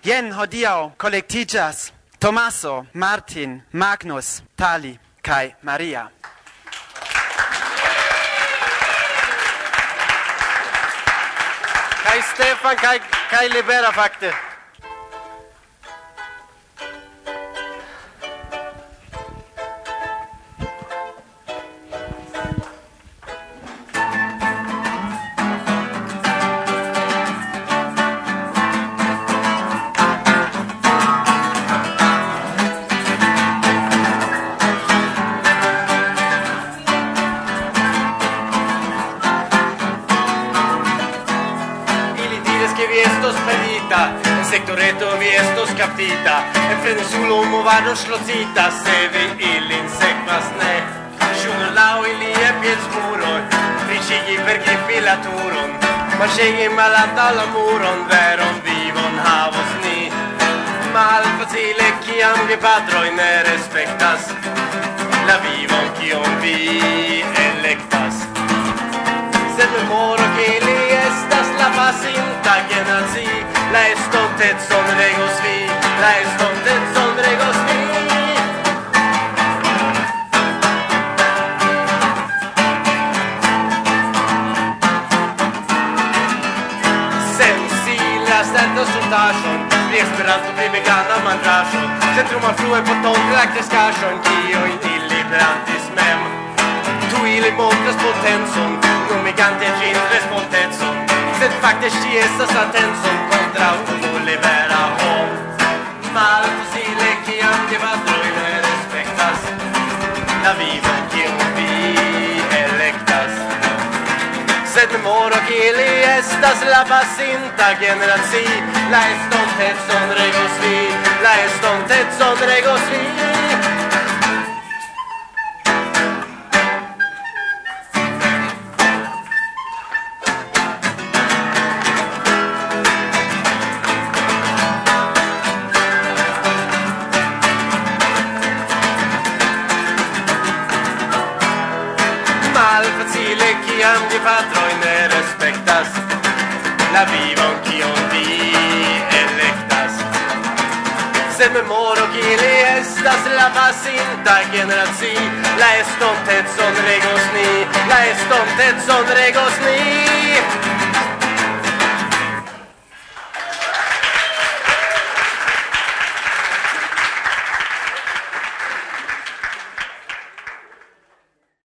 Jen hodiaŭ kolektiĝas Tomaso, Martin, Magnus, Tali kaj Maria. Kaj Stefan kaj Libera fakte. En sectoreto vi estos captita En freden solo movado slotita Se vi illin sekvas ne Shunolau ilie pielsmuroi Fricigi per gripilaturon Marchegi malat alla muron Veron vivon havos ni Mal facile kiam vi padroi ne respektas La vivon kiom vi electas Sed memoro che li estas la pasinta generazi La estontezon regos vi La estontezon regos vi Sensilas enda soltajon Pri esperanto pri vegana mandrajon Centrum a flue poton la crescajon Kio in illiberantis mem Tu ili montras potenson Non mi gante gin respondetson Sed fakte sti estas atenson Contra unu libera hom Mal facile kiam de patroi ne respektas La vivo kiam vi electas Sed memoro che ili estas la pasinta generazi La estontezon regos vi La estontezon regos vi Kiam di patroi ne respektas La vivon kion vi electas Sed memoro che li estas la pasinta generazi La estontezon regos ni La estontezon regos ni